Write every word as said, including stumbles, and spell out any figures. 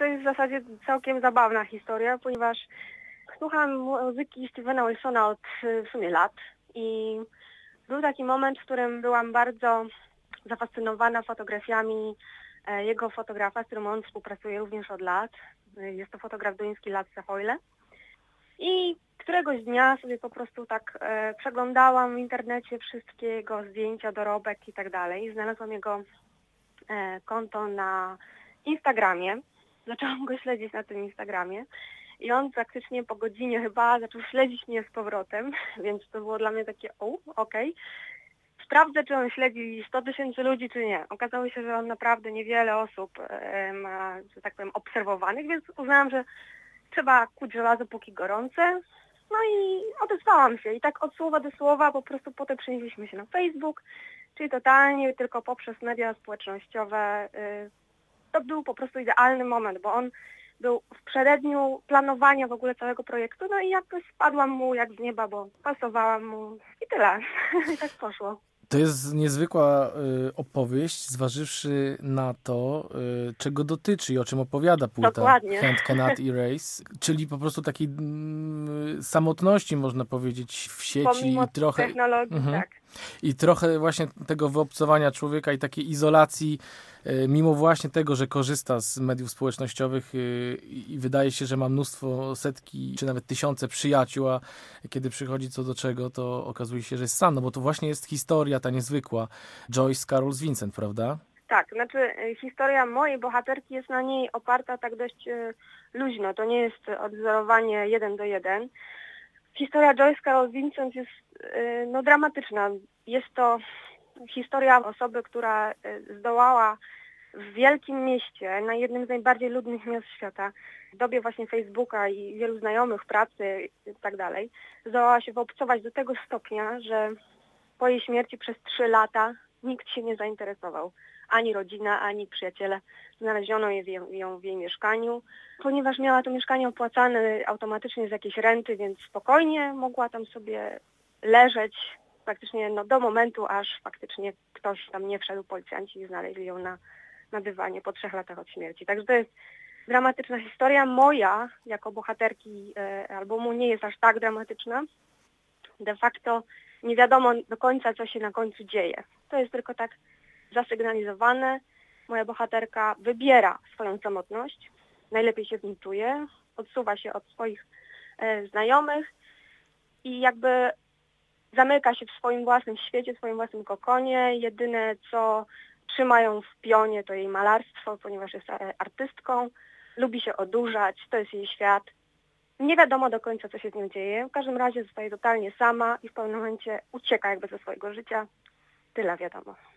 jest w zasadzie całkiem zabawna historia, ponieważ słucham muzyki Stephena Wilsona od w sumie lat i był taki moment, w którym byłam bardzo zafascynowana fotografiami jego fotografa, z którym on współpracuje również od lat. Jest to fotograf duński Lasse Hoyle. I któregoś dnia sobie po prostu tak e, przeglądałam w internecie wszystkie jego zdjęcia, dorobek i tak dalej. Znalazłam jego e, konto na Instagramie. Zaczęłam go śledzić na tym Instagramie. I on praktycznie po godzinie chyba zaczął śledzić mnie z powrotem, więc to było dla mnie takie, o, okej. Okay. Sprawdzę, czy on śledzi sto tysięcy ludzi, czy nie. Okazało się, że on naprawdę niewiele osób e, ma, że tak powiem, obserwowanych, więc uznałam, że trzeba kuć żelazo póki gorące. No i odezwałam się. I tak od słowa do słowa po prostu potem przenieśliśmy się na Facebook, czyli totalnie tylko poprzez media społecznościowe. E, to był po prostu idealny moment, bo on był w przededniu planowania w ogóle całego projektu, no i jakoś spadłam mu jak z nieba, bo pasowałam mu i tyle. I tak poszło. To jest niezwykła y, opowieść, zważywszy na to, y, czego dotyczy i o czym opowiada płyta Dokładnie. Hand Cannot Erase, czyli po prostu takiej y, samotności, można powiedzieć, w sieci. Pomimo i trochę technologii, mhm. tak. I trochę właśnie tego wyobcowania człowieka i takiej izolacji, y, mimo właśnie tego, że korzysta z mediów społecznościowych y, i wydaje się, że ma mnóstwo, setki, czy nawet tysiące przyjaciół, a kiedy przychodzi co do czego, to okazuje się, że jest sam, no bo to właśnie jest historia ta niezwykła Joyce Carol Vincent, prawda? Tak, znaczy historia mojej bohaterki jest na niej oparta tak dość y, luźno, to nie jest odwzorowanie jeden do jeden. Historia Joyce Carol Vincent jest y, no, dramatyczna. Jest to historia osoby, która y, zdołała w wielkim mieście, na jednym z najbardziej ludnych miast świata, w dobie właśnie Facebooka i wielu znajomych, pracy i tak dalej, zdołała się wyobcować do tego stopnia, że po jej śmierci przez trzy lata nikt się nie zainteresował. Ani rodzina, ani przyjaciele. Znaleziono ją, ją w jej mieszkaniu. Ponieważ miała to mieszkanie opłacane automatycznie z jakiejś renty, więc spokojnie mogła tam sobie leżeć praktycznie no, do momentu, aż faktycznie ktoś tam nie wszedł, policjanci i znaleźli ją na, na dywanie po trzech latach od śmierci. Także to jest dramatyczna historia. Moja, jako bohaterki e, albumu, nie jest aż tak dramatyczna. De facto nie wiadomo do końca, co się na końcu dzieje. To jest tylko tak zasygnalizowane. Moja bohaterka wybiera swoją samotność, najlepiej się w nim czuje, odsuwa się od swoich e, znajomych i jakby zamyka się w swoim własnym świecie, w swoim własnym kokonie. Jedyne, co trzyma ją w pionie, to jej malarstwo, ponieważ jest e, artystką. Lubi się odurzać, to jest jej świat. Nie wiadomo do końca, co się z nią dzieje. W każdym razie zostaje totalnie sama i w pewnym momencie ucieka jakby ze swojego życia. Tyle wiadomo.